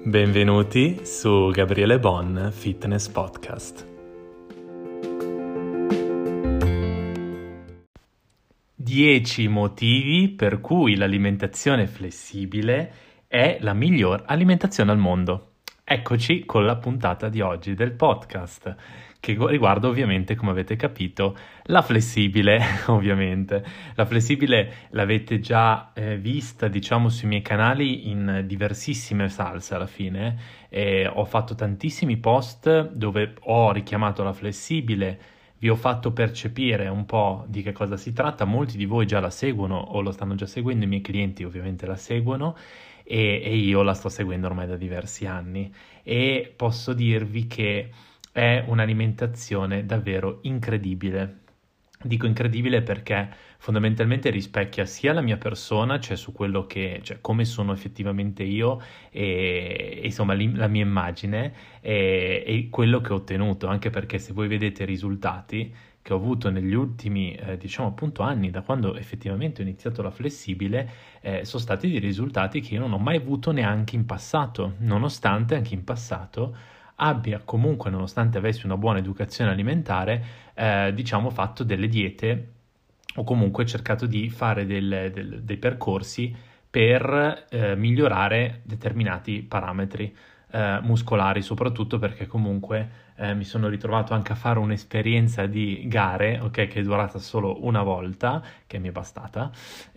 Benvenuti su Gabriele Bon Fitness Podcast. Dieci motivi per cui l'alimentazione flessibile è la miglior alimentazione al mondo. Eccoci con la puntata di oggi del podcast, che riguarda ovviamente, come avete capito, la flessibile, ovviamente. La flessibile l'avete già vista, diciamo, sui miei canali in diversissime salse alla fine. Ho fatto tantissimi post dove ho richiamato la flessibile, vi ho fatto percepire un po' di che cosa si tratta. Molti di voi già la seguono o lo stanno già seguendo, i miei clienti ovviamente la seguono e io la sto seguendo ormai da diversi anni e posso dirvi che è un'alimentazione davvero incredibile. Dico incredibile perché fondamentalmente rispecchia sia la mia persona, cioè su quello che, cioè come sono effettivamente io e insomma la mia immagine e quello che ho ottenuto, anche perché se voi vedete i risultati che ho avuto negli ultimi, diciamo appunto anni, da quando effettivamente ho iniziato la flessibile, sono stati dei risultati che io non ho mai avuto neanche in passato, nonostante anche in passato abbia comunque, nonostante avessi una buona educazione alimentare, diciamo fatto delle diete o comunque cercato di fare dei percorsi per migliorare determinati parametri muscolari, soprattutto perché comunque mi sono ritrovato anche a fare un'esperienza di gare, ok, che è durata solo una volta, che mi è bastata,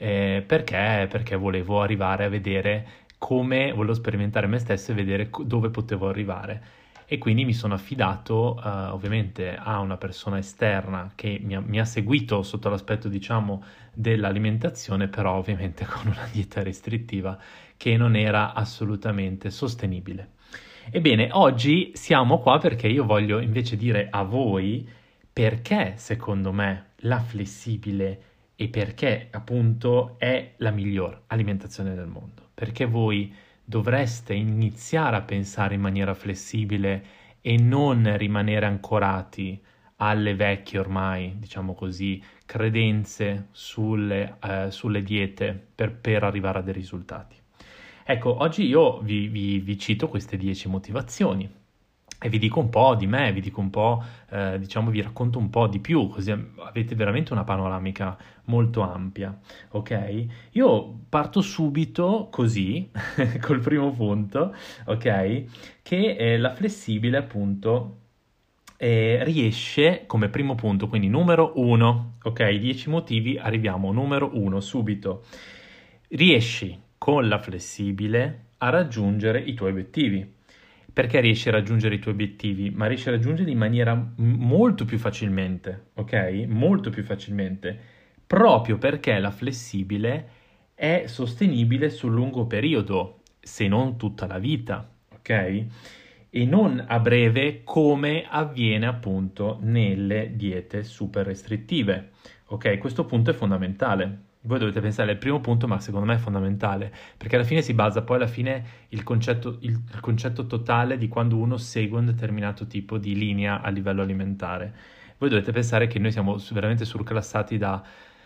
perché volevo arrivare a vedere volevo sperimentare me stesso e vedere dove potevo arrivare. E quindi mi sono affidato ovviamente a una persona esterna che mi ha seguito sotto l'aspetto, diciamo, dell'alimentazione, però ovviamente con una dieta restrittiva che non era assolutamente sostenibile. Ebbene, oggi siamo qua perché io voglio invece dire a voi perché secondo me la flessibile e perché appunto è la miglior alimentazione del mondo. Perché voi dovreste iniziare a pensare in maniera flessibile e non rimanere ancorati alle vecchie ormai, diciamo così, credenze sulle diete per arrivare a dei risultati. Ecco, oggi io vi cito queste 10 motivazioni e vi dico un po' di me, vi dico un po', diciamo, vi racconto un po' di più, così avete veramente una panoramica molto ampia, ok? Io parto subito così, col primo punto, ok? Che la flessibile, appunto, riesce come primo punto, quindi numero 1, ok? 10 motivi, arriviamo, numero 1, subito. Riesci con la flessibile a raggiungere i tuoi obiettivi. Perché riesci a raggiungere i tuoi obiettivi? Ma riesci a raggiungerli in maniera molto più facilmente, ok? Molto più facilmente, proprio perché la flessibile è sostenibile sul lungo periodo, se non tutta la vita, ok? E non a breve come avviene appunto nelle diete super restrittive, ok? Questo punto è fondamentale. Voi dovete pensare al primo punto, ma secondo me è fondamentale, perché alla fine si basa poi alla fine il concetto totale di quando uno segue un determinato tipo di linea a livello alimentare. Voi dovete pensare che noi siamo veramente surclassati da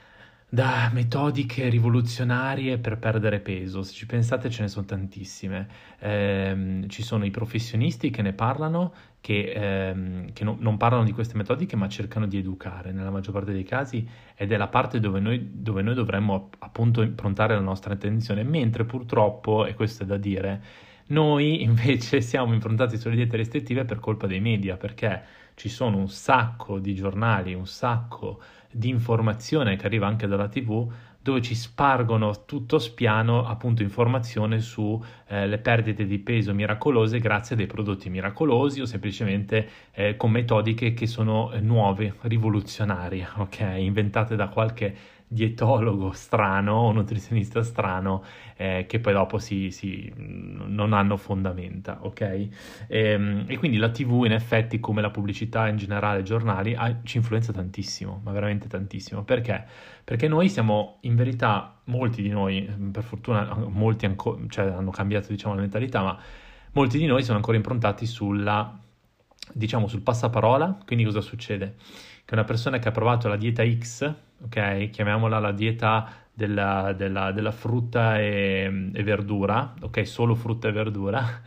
metodiche rivoluzionarie per perdere peso. Se ci pensate ce ne sono tantissime. Ci sono i professionisti che ne parlano, che non parlano di queste metodiche ma cercano di educare nella maggior parte dei casi, ed è la parte dove noi dovremmo appunto improntare la nostra attenzione, mentre purtroppo, e questo è da dire, noi invece siamo improntati sulle diete restrittive per colpa dei media, perché ci sono un sacco di giornali, un sacco di informazione che arriva anche dalla TV, dove ci spargono tutto spiano appunto informazione su le perdite di peso miracolose grazie a dei prodotti miracolosi o semplicemente con metodiche che sono nuove, rivoluzionarie, ok? Inventate da qualche dietologo strano o nutrizionista strano che poi dopo non hanno fondamenta, ok? E quindi la TV in effetti, come la pubblicità in generale, i giornali, ci influenza tantissimo, ma veramente tantissimo. Perché? Perché noi siamo, in verità, molti di noi, per fortuna molti cioè, hanno cambiato, diciamo, la mentalità, ma molti di noi sono ancora improntati diciamo, sul passaparola. Quindi cosa succede? Che una persona che ha provato la dieta X, ok, chiamiamola la dieta della frutta e verdura, ok, solo frutta e verdura,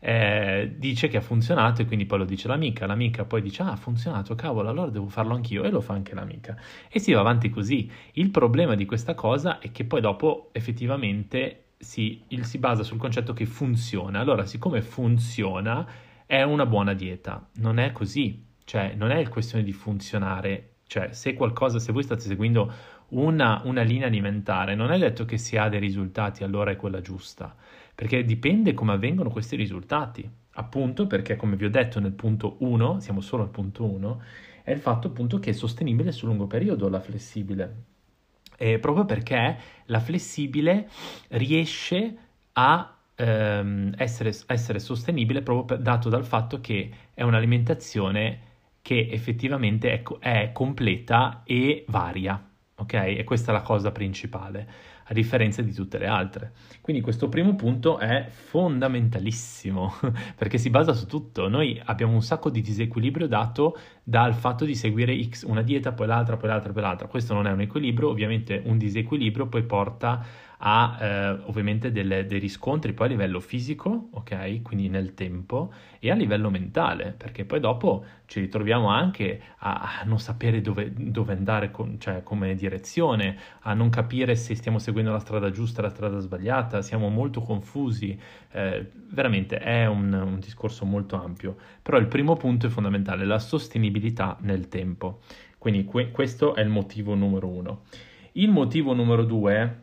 dice che ha funzionato e quindi poi lo dice l'amica poi dice ha funzionato, cavolo, allora devo farlo anch'io e lo fa anche l'amica e si va avanti così. Il problema di questa cosa è che poi dopo effettivamente si basa sul concetto che funziona. Allora, siccome funziona, è una buona dieta. Non è così, cioè non è questione di funzionare. Cioè, se voi state seguendo una linea alimentare, non è detto che se ha dei risultati allora è quella giusta, perché dipende come avvengono questi risultati. Appunto perché, come vi ho detto nel punto 1, siamo solo al punto 1, è il fatto appunto che è sostenibile sul lungo periodo la flessibile. Proprio perché la flessibile riesce a essere sostenibile proprio dato dal fatto che è un'alimentazione che effettivamente è completa e varia, ok? E questa è la cosa principale, a differenza di tutte le altre. Quindi questo primo punto è fondamentalissimo, perché si basa su tutto. Noi abbiamo un sacco di disequilibrio dato dal fatto di seguire una dieta, poi l'altra, poi l'altra, poi l'altra. Questo non è un equilibrio, ovviamente un disequilibrio poi porta a ovviamente dei riscontri poi a livello fisico, ok? Quindi nel tempo, e a livello mentale, perché poi dopo ci ritroviamo anche a non sapere dove andare, cioè come direzione, a non capire se stiamo seguendo la strada giusta o la strada sbagliata, siamo molto confusi, veramente è un discorso molto ampio, però il primo punto è fondamentale, la sostenibilità nel tempo, quindi questo è il motivo numero 1. Il motivo numero 2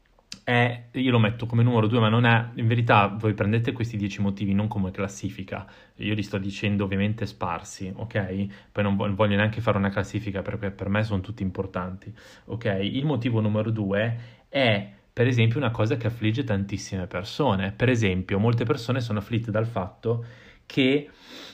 io lo metto come numero 2, ma non è, in verità voi prendete questi 10 motivi non come classifica, io li sto dicendo ovviamente sparsi, ok? Poi non voglio neanche fare una classifica perché per me sono tutti importanti, ok? Il motivo numero 2 è, per esempio, una cosa che affligge tantissime persone. Per esempio, molte persone sono afflitte dal fatto che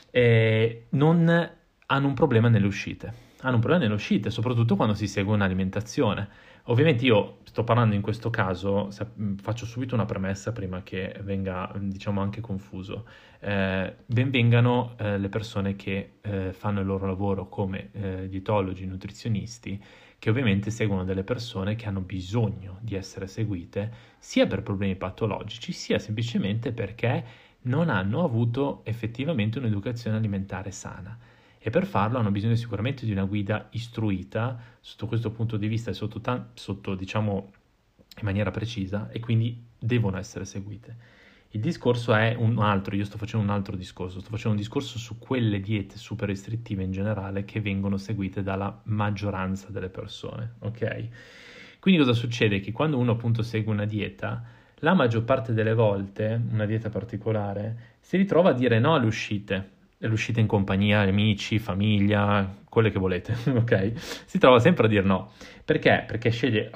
non hanno un problema nelle uscite. Hanno un problema nelle uscite, soprattutto quando si segue un'alimentazione. Ovviamente io sto parlando in questo caso, faccio subito una premessa prima che venga, diciamo, anche confuso. Ben vengano le persone che fanno il loro lavoro come dietologi, nutrizionisti, che ovviamente seguono delle persone che hanno bisogno di essere seguite sia per problemi patologici, sia semplicemente perché non hanno avuto effettivamente un'educazione alimentare sana. E per farlo hanno bisogno sicuramente di una guida istruita sotto questo punto di vista e sotto diciamo in maniera precisa, e quindi devono essere seguite. Il discorso è un altro, io sto facendo un altro discorso, sto facendo un discorso su quelle diete super restrittive in generale che vengono seguite dalla maggioranza delle persone, ok? Quindi cosa succede? Che quando uno appunto segue una dieta, la maggior parte delle volte, una dieta particolare, si ritrova a dire no alle uscite in compagnia, amici, famiglia, quelle che volete, ok? Si trova sempre a dire no. Perché? Perché sceglie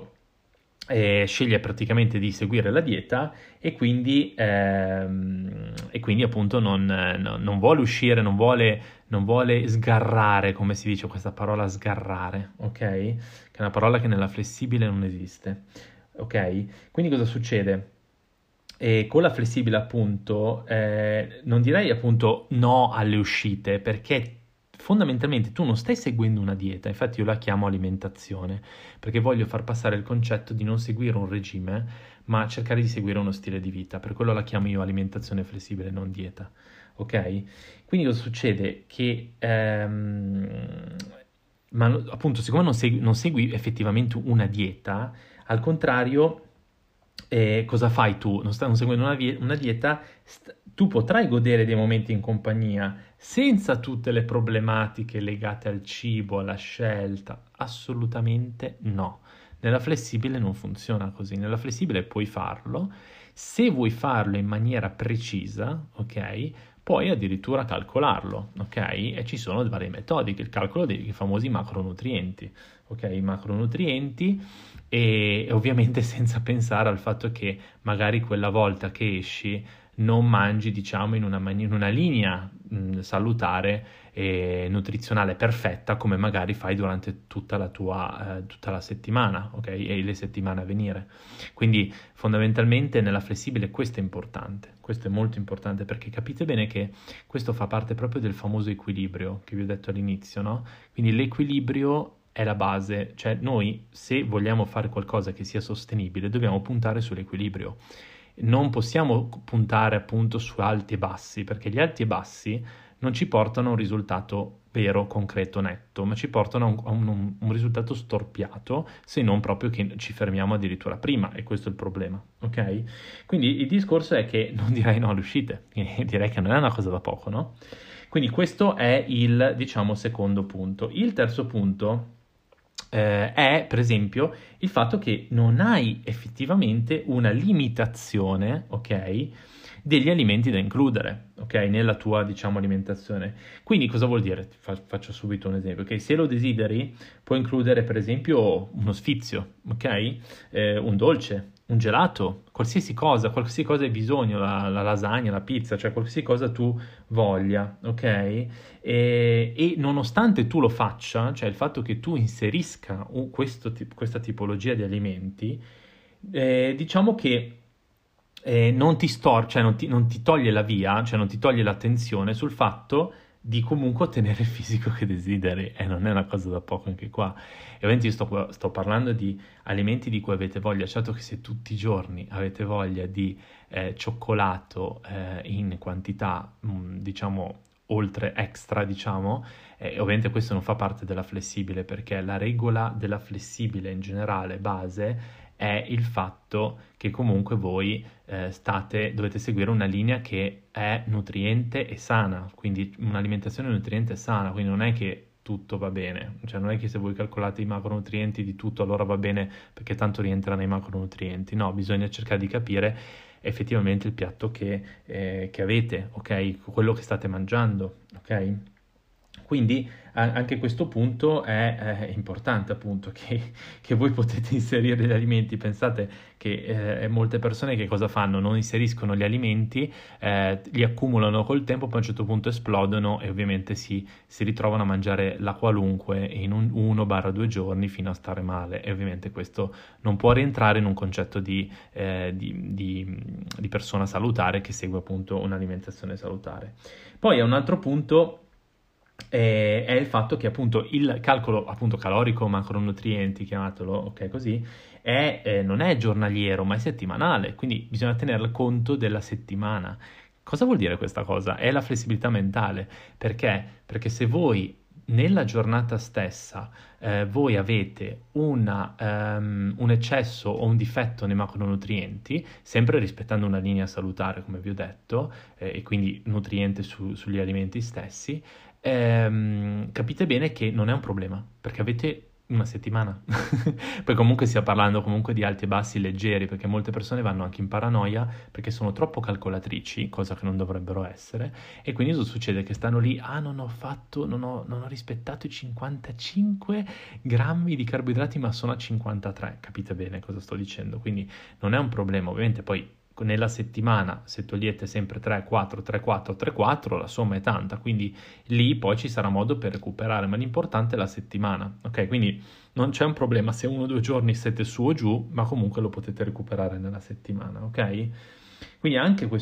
praticamente di seguire la dieta e quindi appunto non vuole uscire, non vuole sgarrare, come si dice questa parola sgarrare, ok? Che è una parola che nella flessibile non esiste, ok? Quindi cosa succede? E con la flessibile appunto non direi appunto no alle uscite, perché fondamentalmente tu non stai seguendo una dieta, infatti io la chiamo alimentazione, perché voglio far passare il concetto di non seguire un regime, ma cercare di seguire uno stile di vita, per quello la chiamo io alimentazione flessibile, non dieta, ok? Quindi cosa succede? Che ma appunto siccome non segui effettivamente una dieta, al contrario cosa fai tu? Non seguendo una dieta, tu potrai godere dei momenti in compagnia senza tutte le problematiche legate al cibo, alla scelta. Assolutamente no. Nella flessibile non funziona così. Nella flessibile puoi farlo. Se vuoi farlo in maniera precisa, ok? Puoi addirittura calcolarlo, ok? E ci sono varie metodiche, il calcolo dei famosi macronutrienti, ok? I macronutrienti e ovviamente senza pensare al fatto che magari quella volta che esci non mangi, diciamo, in una linea salutare e nutrizionale perfetta come magari fai durante tutta la settimana, ok? E le settimane a venire. Quindi fondamentalmente nella flessibile questo è importante, questo è molto importante perché capite bene che questo fa parte proprio del famoso equilibrio che vi ho detto all'inizio, no? Quindi l'equilibrio è la base, cioè noi se vogliamo fare qualcosa che sia sostenibile dobbiamo puntare sull'equilibrio non possiamo puntare appunto su alti e bassi, perché gli alti e bassi non ci portano a un risultato vero, concreto, netto, ma ci portano a un risultato storpiato, se non proprio che ci fermiamo addirittura prima, e questo è il problema, ok? Quindi il discorso è che non direi no alle uscite, direi che non è una cosa da poco, no? Quindi questo è il, diciamo, secondo punto. Il terzo punto è, per esempio, il fatto che non hai effettivamente una limitazione, ok, degli alimenti da includere, ok, nella tua, diciamo, alimentazione. Quindi cosa vuol dire? Faccio subito un esempio, ok? Se lo desideri, puoi includere, per esempio, uno sfizio, ok? Un dolce, un gelato, qualsiasi cosa hai bisogno, la lasagna, la pizza, cioè qualsiasi cosa tu voglia, ok? E nonostante tu lo faccia, cioè il fatto che tu inserisca questa tipologia di alimenti, diciamo che non ti cioè non ti toglie la via, cioè non ti toglie l'attenzione sul fatto di comunque ottenere il fisico che desideri, e non è una cosa da poco anche qua. E ovviamente io sto parlando di alimenti di cui avete voglia. Certo che se tutti i giorni avete voglia di cioccolato in quantità, diciamo, oltre extra, diciamo, ovviamente questo non fa parte della flessibile, perché la regola della flessibile in generale, base, è il fatto che comunque voi dovete seguire una linea che è nutriente e sana, quindi un'alimentazione nutriente e sana, quindi non è che tutto va bene, cioè non è che se voi calcolate i macronutrienti di tutto allora va bene perché tanto rientra nei macronutrienti, no, bisogna cercare di capire effettivamente il piatto che avete, ok? Quello che state mangiando, ok? Quindi anche questo punto è importante, appunto, che voi potete inserire gli alimenti. Pensate che molte persone che cosa fanno? Non inseriscono gli alimenti, li accumulano col tempo, poi a un certo punto esplodono e ovviamente si ritrovano a mangiare la qualunque in 1-2 giorni fino a stare male. E ovviamente questo non può rientrare in un concetto di persona salutare che segue appunto un'alimentazione salutare. Poi a un altro punto è il fatto che appunto il calcolo appunto calorico, macronutrienti, chiamatelo, ok, così, non è giornaliero, ma è settimanale, quindi bisogna tener conto della settimana. Cosa vuol dire questa cosa? È la flessibilità mentale. Perché? Perché se voi nella giornata stessa voi avete un eccesso o un difetto nei macronutrienti, sempre rispettando una linea salutare, come vi ho detto, e quindi nutriente sugli alimenti stessi, capite bene che non è un problema, perché avete una settimana. Poi comunque stia parlando comunque di alti e bassi leggeri, perché molte persone vanno anche in paranoia perché sono troppo calcolatrici, cosa che non dovrebbero essere, e quindi cosa succede? Che stanno lì, non ho rispettato i 55 grammi di carboidrati, ma sono a 53, capite bene cosa sto dicendo? Quindi non è un problema, ovviamente poi nella settimana, se togliete sempre 3, 4, 3, 4, 3, 4, la somma è tanta, quindi lì poi ci sarà modo per recuperare, ma l'importante è la settimana, ok? Quindi non c'è un problema se 1 o 2 giorni siete su o giù, ma comunque lo potete recuperare nella settimana, ok? Quindi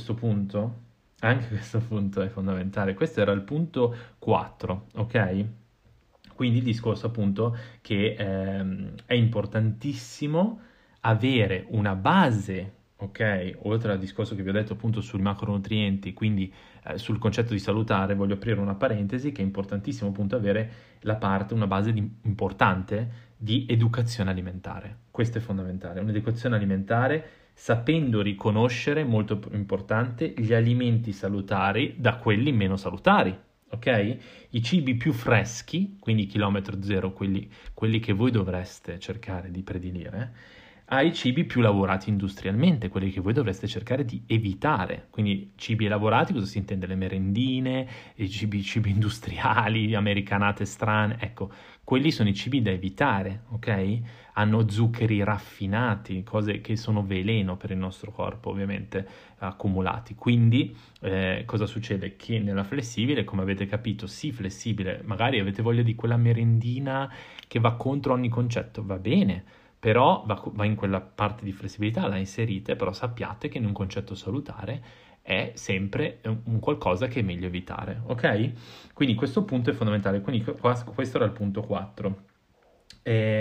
anche questo punto è fondamentale. Questo era il punto 4, ok? Quindi il discorso appunto che è importantissimo avere una base, ok? Oltre al discorso che vi ho detto appunto sui macronutrienti, quindi sul concetto di salutare, voglio aprire una parentesi che è importantissimo appunto avere una base importante di educazione alimentare. Questo è fondamentale, un'educazione alimentare sapendo riconoscere, molto importante, gli alimenti salutari da quelli meno salutari. Ok? I cibi più freschi, quindi chilometro zero, quelli che voi dovreste cercare di predilire, ai cibi più lavorati industrialmente, quelli che voi dovreste cercare di evitare. Quindi cibi elaborati, cosa si intende? Le merendine, i cibi industriali, americanate strane, ecco, quelli sono i cibi da evitare, ok? Hanno zuccheri raffinati, cose che sono veleno per il nostro corpo, ovviamente, accumulati. Quindi cosa succede? Che nella flessibile, come avete capito, sì, flessibile, magari avete voglia di quella merendina che va contro ogni concetto, va bene, però va in quella parte di flessibilità, la inserite, però sappiate che in un concetto salutare è sempre un qualcosa che è meglio evitare, ok? Quindi questo punto è fondamentale, quindi questo era il punto 4.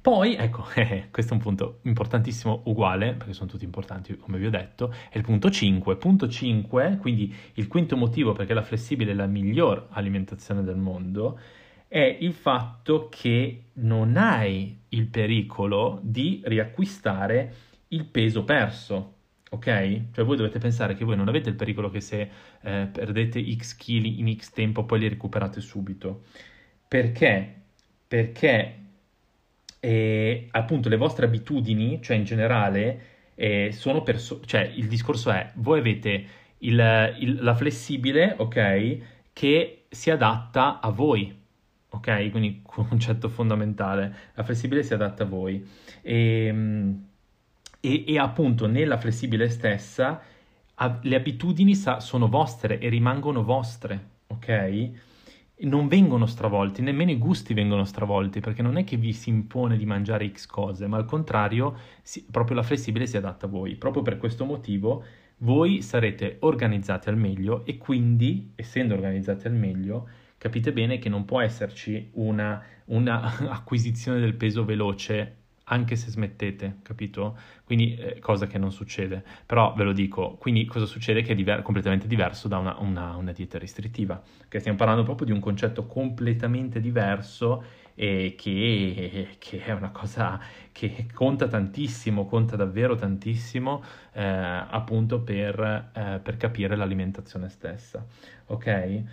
Poi, ecco, questo è un punto importantissimo, uguale, perché sono tutti importanti, come vi ho detto, è il punto 5. Punto 5, quindi il quinto motivo perché la flessibile è la miglior alimentazione del mondo, è il fatto che non hai il pericolo di riacquistare il peso perso. Ok? Cioè voi dovete pensare che voi non avete il pericolo che se perdete X chili in X tempo poi li recuperate subito. Perché? Perché appunto le vostre abitudini, cioè in generale, cioè il discorso è, voi avete la flessibile, ok, che si adatta a voi, ok? Quindi concetto fondamentale, la flessibile si adatta a voi. E appunto nella flessibile stessa le abitudini sono vostre e rimangono vostre, ok? Non vengono stravolti, nemmeno i gusti vengono stravolti, perché non è che vi si impone di mangiare X cose, ma al contrario, proprio la flessibile si adatta a voi. Proprio per questo motivo voi sarete organizzati al meglio e quindi, essendo organizzati al meglio, capite bene che non può esserci una acquisizione del peso veloce anche se smettete, capito? Quindi cosa che non succede. Però ve lo dico, quindi cosa succede? Che è completamente diverso da una dieta restrittiva, che stiamo parlando proprio di un concetto completamente diverso e che è una cosa che conta tantissimo, conta davvero tantissimo, appunto per capire l'alimentazione stessa, ok?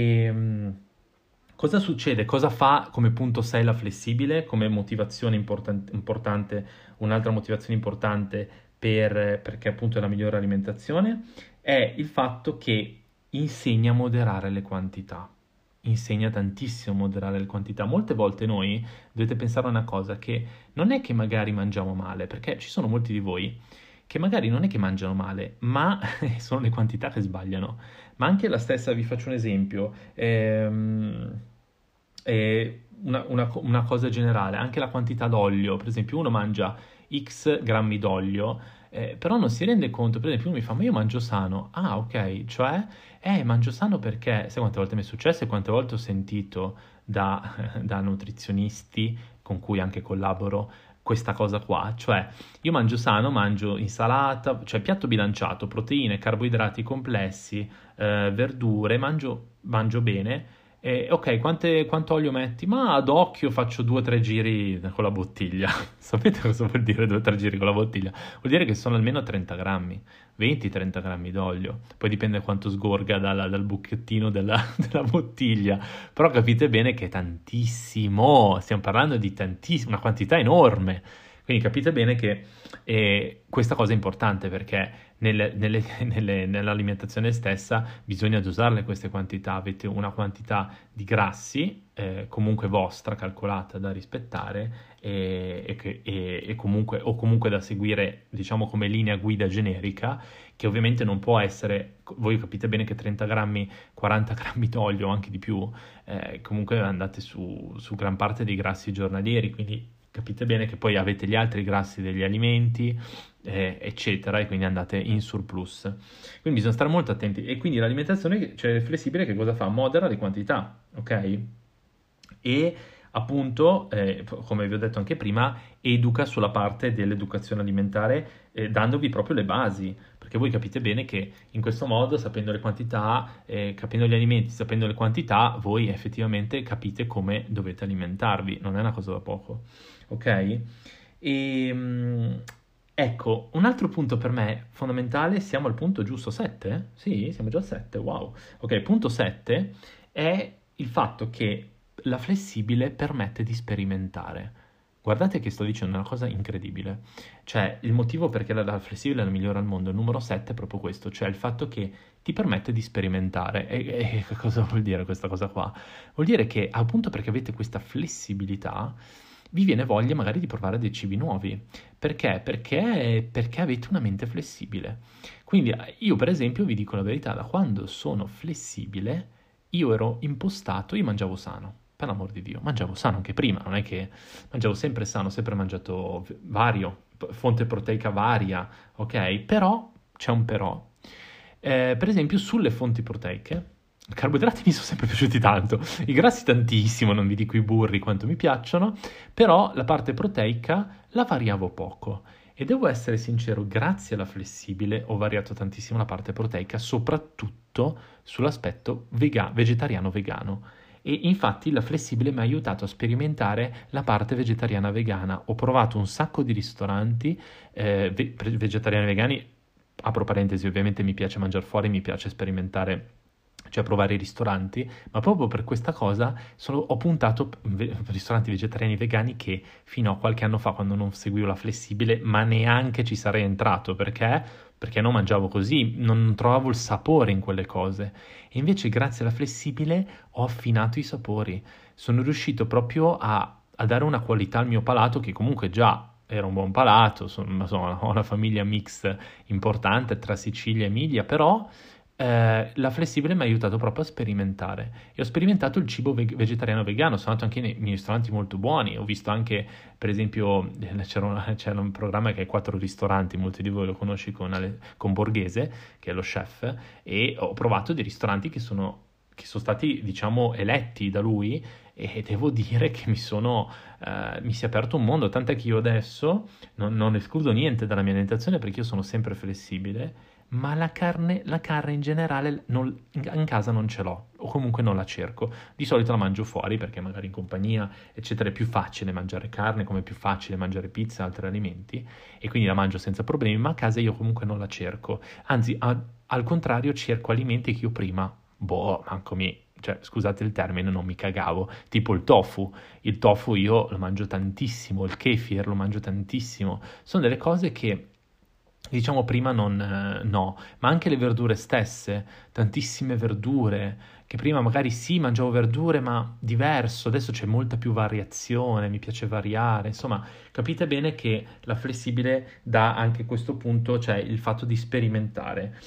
Cosa succede? Cosa fa come punto 6 la flessibile, come motivazione importante, un'altra motivazione importante perché appunto è la migliore alimentazione? È il fatto che insegna a moderare le quantità. Insegna tantissimo a moderare le quantità. Molte volte noi dovete pensare a una cosa, che non è che magari mangiamo male, perché ci sono molti di voi che magari non è che mangiano male, ma sono le quantità che sbagliano. Ma anche la stessa, vi faccio un esempio, una cosa generale, anche la quantità d'olio, per esempio uno mangia X grammi d'olio, però non si rende conto, per esempio uno mi fa, ma io mangio sano, ah ok, cioè, mangio sano perché, sai quante volte mi è successo e quante volte ho sentito da nutrizionisti con cui anche collaboro, questa cosa qua, cioè io mangio sano, mangio insalata, cioè piatto bilanciato, proteine, carboidrati complessi, verdure, mangio bene. Ok, quanto olio metti? Ma ad occhio faccio 2 o 3 giri con la bottiglia. Sapete cosa vuol dire 2 o 3 giri con la bottiglia? Vuol dire che sono almeno 30 grammi, 20-30 grammi d'olio. Poi dipende quanto sgorga dal buchettino della bottiglia. Però capite bene che è tantissimo. Stiamo parlando di tantissimo, una quantità enorme. Quindi capite bene che questa cosa è importante perché nell'alimentazione stessa bisogna dosarle queste quantità. Avete una quantità di grassi, comunque vostra, calcolata da rispettare e comunque, o comunque da seguire, diciamo, come linea guida generica, che ovviamente non può essere, voi capite bene che 30 grammi, 40 grammi d'olio, anche di più, comunque andate su gran parte dei grassi giornalieri, quindi capite bene che poi avete gli altri grassi degli alimenti, eccetera, e quindi andate in surplus. Quindi bisogna stare molto attenti. E quindi l'alimentazione, cioè flessibile, che cosa fa? Modera le quantità, ok? E appunto, come vi ho detto anche prima, educa sulla parte dell'educazione alimentare, dandovi proprio le basi, perché voi capite bene che in questo modo, sapendo le quantità, capendo gli alimenti, sapendo le quantità, voi effettivamente capite come dovete alimentarvi, non è una cosa da poco, ok? Ecco, un altro punto per me fondamentale, siamo al punto giusto 7? Sì, siamo già al 7, wow. Ok, punto 7 è il fatto che la flessibile permette di sperimentare. Guardate che sto dicendo una cosa incredibile. Cioè, il motivo perché la flessibile è la migliore al mondo, il numero 7 è proprio questo, cioè il fatto che ti permette di sperimentare. E cosa vuol dire questa cosa qua? Vuol dire che appunto perché avete questa flessibilità, vi viene voglia magari di provare dei cibi nuovi. Perché? Perché avete una mente flessibile. Quindi io per esempio vi dico la verità, da quando sono flessibile io ero impostato, io mangiavo sano, per l'amor di Dio, mangiavo sano anche prima, non è che mangiavo sempre sano, sempre mangiato vario, fonte proteica varia, ok? Però, c'è un però. Per esempio sulle fonti proteiche, I carboidrati mi sono sempre piaciuti tanto, i grassi tantissimo, non vi dico i burri quanto mi piacciono, però la parte proteica la variavo poco. E devo essere sincero, grazie alla flessibile ho variato tantissimo la parte proteica, soprattutto sull'aspetto vegetariano-vegano. E infatti la flessibile mi ha aiutato a sperimentare la parte vegetariana vegana. Ho provato un sacco di ristoranti vegetariani e vegani. Apro parentesi, ovviamente mi piace mangiare fuori, mi piace sperimentare, cioè provare i ristoranti, ma proprio per questa cosa ho puntato ristoranti vegetariani e vegani che fino a qualche anno fa, quando non seguivo la flessibile, ma neanche ci sarei entrato, perché non mangiavo così, non trovavo il sapore in quelle cose. E invece grazie alla flessibile ho affinato i sapori, sono riuscito proprio a dare una qualità al mio palato che comunque già era un buon palato, insomma, ho una famiglia mix importante tra Sicilia e Emilia, però la flessibile mi ha aiutato proprio a sperimentare. E ho sperimentato il cibo vegetariano vegano, sono andato anche nei ristoranti molto buoni, ho visto anche, per esempio, c'era un programma che è 4 ristoranti, molti di voi lo conosci con Borghese, che è lo chef, e ho provato dei ristoranti che sono stati, diciamo, eletti da lui, e devo dire che mi si è aperto un mondo, tant'è che io adesso non escludo niente dalla mia alimentazione perché io sono sempre flessibile, ma la carne in generale in casa non ce l'ho, o comunque non la cerco. Di solito la mangio fuori perché magari in compagnia, eccetera, è più facile mangiare carne, come è più facile mangiare pizza e altri alimenti, e quindi la mangio senza problemi, ma a casa io comunque non la cerco. Anzi, al contrario, cerco alimenti che io prima, cioè, scusate il termine, non mi cagavo, tipo il tofu. Il tofu io lo mangio tantissimo, il kefir lo mangio tantissimo. Sono delle cose che, diciamo, prima no, ma anche le verdure stesse, tantissime verdure, che prima magari sì, mangiavo verdure, ma diverso, adesso c'è molta più variazione, mi piace variare, insomma, capite bene che la flessibile dà anche questo punto, cioè il fatto di sperimentare.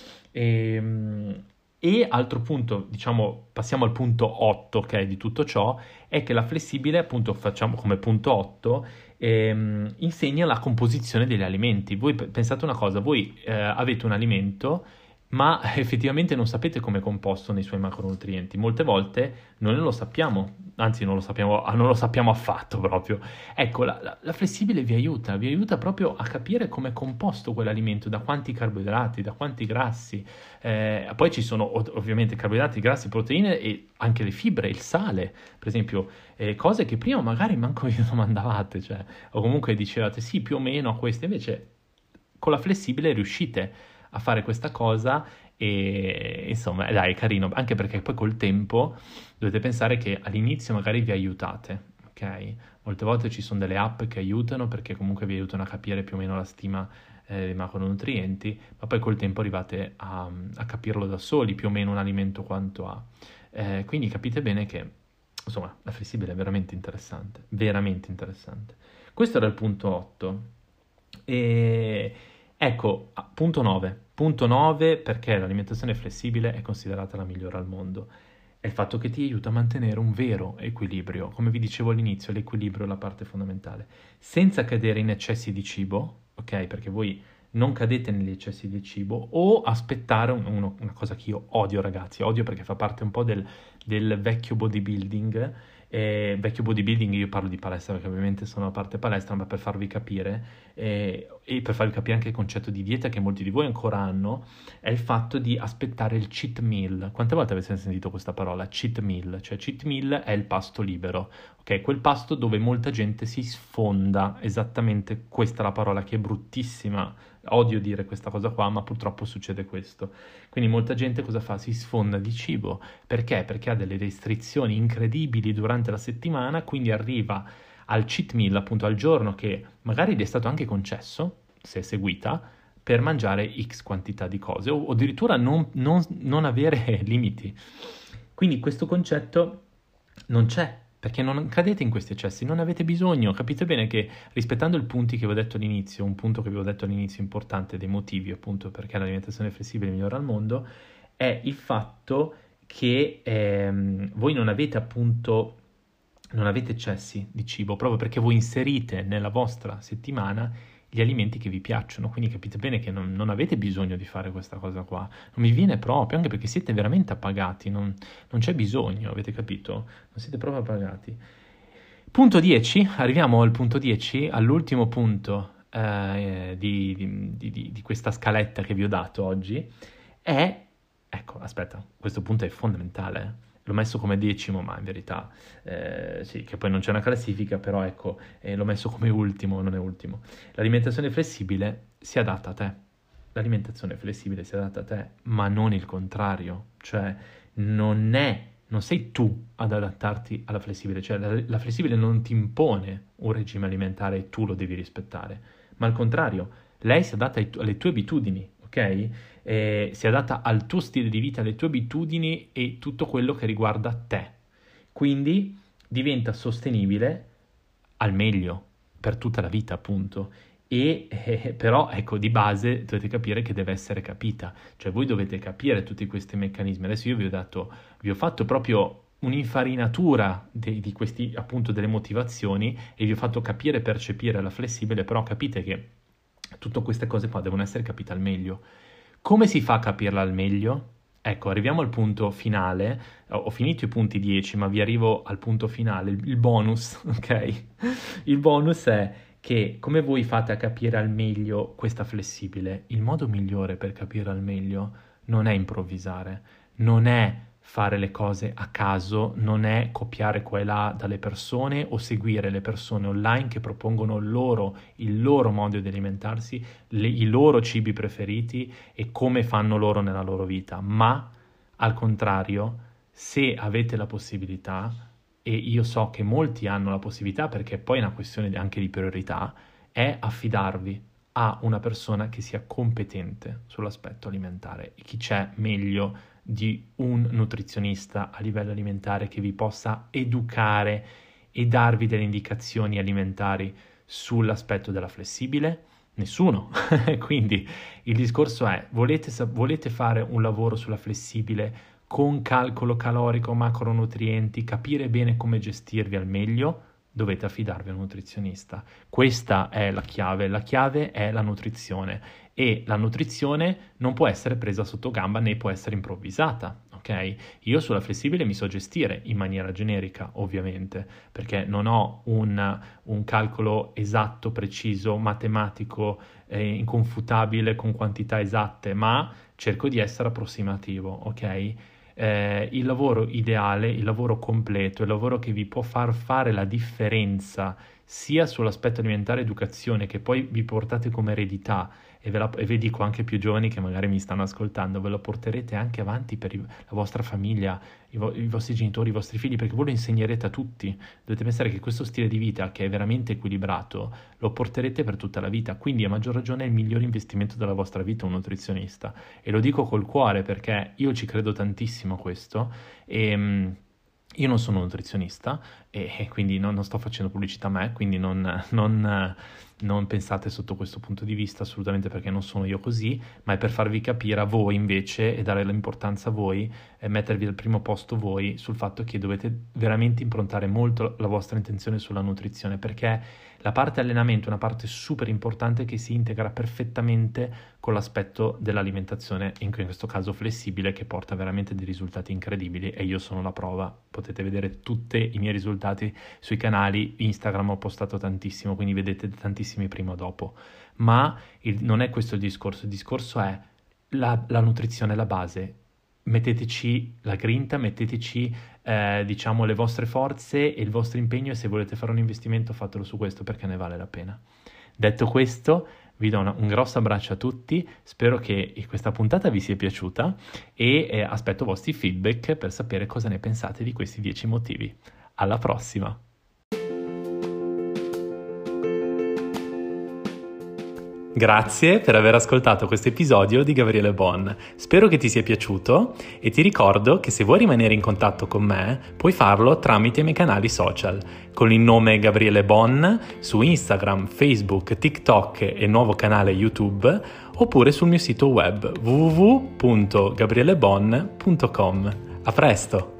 E altro punto, diciamo, passiamo al punto 8, ok, di tutto ciò, è che la flessibile, appunto, facciamo come punto 8, insegna la composizione degli alimenti. Voi pensate una cosa, voi avete un alimento, ma effettivamente non sapete come è composto nei suoi macronutrienti. Molte volte noi non lo sappiamo, anzi non lo sappiamo affatto proprio. Ecco, la flessibile vi aiuta proprio a capire come è composto quell'alimento, da quanti carboidrati, da quanti grassi. Poi ci sono ovviamente carboidrati, grassi, proteine e anche le fibre, il sale, per esempio, cose che prima magari manco vi domandavate, cioè, o comunque dicevate sì, più o meno a queste, invece con la flessibile riuscite a fare questa cosa e insomma, dai, è carino, anche perché poi col tempo dovete pensare che all'inizio magari vi aiutate, ok? Molte volte ci sono delle app che aiutano perché comunque vi aiutano a capire più o meno la stima dei macronutrienti, ma poi col tempo arrivate a capirlo da soli, più o meno un alimento quanto ha. Quindi capite bene che, insomma, la flessibile è veramente interessante, veramente interessante. Questo era il punto 8. E ecco, punto 9. Punto 9, perché l'alimentazione flessibile è considerata la migliore al mondo. È il fatto che ti aiuta a mantenere un vero equilibrio. Come vi dicevo all'inizio, l'equilibrio è la parte fondamentale. Senza cadere in eccessi di cibo, ok? Perché voi non cadete negli eccessi di cibo, o aspettare una cosa che io odio, ragazzi, odio perché fa parte un po' del vecchio bodybuilding. Vecchio bodybuilding, io parlo di palestra perché ovviamente sono a parte palestra, ma per farvi capire e per farvi capire anche il concetto di dieta che molti di voi ancora hanno, è il fatto di aspettare il cheat meal. Quante volte avete sentito questa parola? Cheat meal, cioè cheat meal è il pasto libero, ok? Quel pasto dove molta gente si sfonda, esattamente questa è la parola che è bruttissima, odio dire questa cosa qua, ma purtroppo succede questo. Quindi molta gente cosa fa? Si sfonda di cibo. Perché? Perché ha delle restrizioni incredibili durante la settimana, quindi arriva al cheat meal, appunto al giorno che magari gli è stato anche concesso, se è seguita, per mangiare X quantità di cose, o addirittura non avere limiti. Quindi questo concetto non c'è, perché non cadete in questi eccessi, non avete bisogno. Capite bene che rispettando i punti che vi ho detto all'inizio, un punto che vi ho detto all'inizio importante dei motivi appunto perché l'alimentazione flessibile migliora al mondo, è il fatto che voi non avete eccessi di cibo, proprio perché voi inserite nella vostra settimana gli alimenti che vi piacciono, quindi capite bene che non avete bisogno di fare questa cosa qua, non vi viene proprio, anche perché siete veramente appagati, non c'è bisogno, avete capito? Non siete proprio appagati. Punto 10, arriviamo al punto 10, all'ultimo punto di questa scaletta che vi ho dato oggi, ecco, aspetta, questo punto è fondamentale, l'ho messo come 10º, ma in verità, sì, che poi non c'è una classifica, però ecco, l'ho messo come ultimo, non è ultimo. L'alimentazione flessibile si adatta a te, l'alimentazione flessibile si adatta a te, ma non il contrario, cioè non sei tu ad adattarti alla flessibile, cioè la flessibile non ti impone un regime alimentare e tu lo devi rispettare, ma al contrario, lei si adatta alle tue abitudini, ok? Si adatta al tuo stile di vita, alle tue abitudini e tutto quello che riguarda te. Quindi diventa sostenibile al meglio per tutta la vita, appunto. Però, ecco, di base dovete capire che deve essere capita, cioè voi dovete capire tutti questi meccanismi. Adesso io vi ho fatto proprio un'infarinatura di questi, appunto, delle motivazioni e vi ho fatto capire e percepire la flessibile, però capite che tutte queste cose qua devono essere capite al meglio. Come si fa a capirla al meglio? Ecco, arriviamo al punto finale. Ho finito i punti 10, ma vi arrivo al punto finale, il bonus, ok? Il bonus è che come voi fate a capire al meglio questa flessibile, il modo migliore per capire al meglio non è improvvisare, non è fare le cose a caso, non è copiare qua e là dalle persone o seguire le persone online che propongono il loro modo di alimentarsi, i loro cibi preferiti e come fanno loro nella loro vita, ma al contrario, se avete la possibilità, e io so che molti hanno la possibilità perché poi è una questione anche di priorità, è affidarvi a una persona che sia competente sull'aspetto alimentare e chi c'è meglio di un nutrizionista a livello alimentare che vi possa educare e darvi delle indicazioni alimentari sull'aspetto della flessibile? Nessuno. Quindi il discorso è, volete fare un lavoro sulla flessibile con calcolo calorico, macronutrienti, capire bene come gestirvi al meglio? Dovete affidarvi a un nutrizionista. Questa è la chiave è la nutrizione e la nutrizione non può essere presa sotto gamba né può essere improvvisata, ok? Io sulla flessibile mi so gestire in maniera generica, ovviamente, perché non ho un calcolo esatto, preciso, matematico, inconfutabile con quantità esatte, ma cerco di essere approssimativo, ok? Il lavoro ideale, il lavoro completo, il lavoro che vi può far fare la differenza sia sull'aspetto alimentare e educazione che poi vi portate come eredità e vi dico anche più giovani che magari mi stanno ascoltando, ve lo porterete anche avanti per la vostra famiglia, i vostri genitori, i vostri figli, perché voi lo insegnerete a tutti. Dovete pensare che questo stile di vita che è veramente equilibrato lo porterete per tutta la vita, quindi a maggior ragione è il migliore investimento della vostra vita un nutrizionista e lo dico col cuore perché io ci credo tantissimo a questo e io non sono nutrizionista e quindi non sto facendo pubblicità a me, quindi non pensate sotto questo punto di vista assolutamente perché non sono io così, ma è per farvi capire a voi invece e dare l'importanza a voi e mettervi al primo posto voi sul fatto che dovete veramente improntare molto la vostra intenzione sulla nutrizione perché la parte allenamento è una parte super importante che si integra perfettamente con l'aspetto dell'alimentazione, in questo caso flessibile, che porta veramente dei risultati incredibili e io sono la prova. Potete vedere tutti i miei risultati sui canali, Instagram ho postato tantissimo, quindi vedete tantissimi prima o dopo. Ma non è questo il discorso è la nutrizione, la base. Metteteci la grinta, metteteci diciamo le vostre forze e il vostro impegno e se volete fare un investimento fatelo su questo perché ne vale la pena. Detto questo, vi do un grosso abbraccio a tutti, spero che questa puntata vi sia piaciuta e aspetto vostri feedback per sapere cosa ne pensate di questi 10 motivi. Alla prossima! Grazie per aver ascoltato questo episodio di Gabriele Bon. Spero che ti sia piaciuto e ti ricordo che se vuoi rimanere in contatto con me puoi farlo tramite i miei canali social con il nome Gabriele Bon su Instagram, Facebook, TikTok e il nuovo canale YouTube oppure sul mio sito web www.gabrielebon.com. A presto!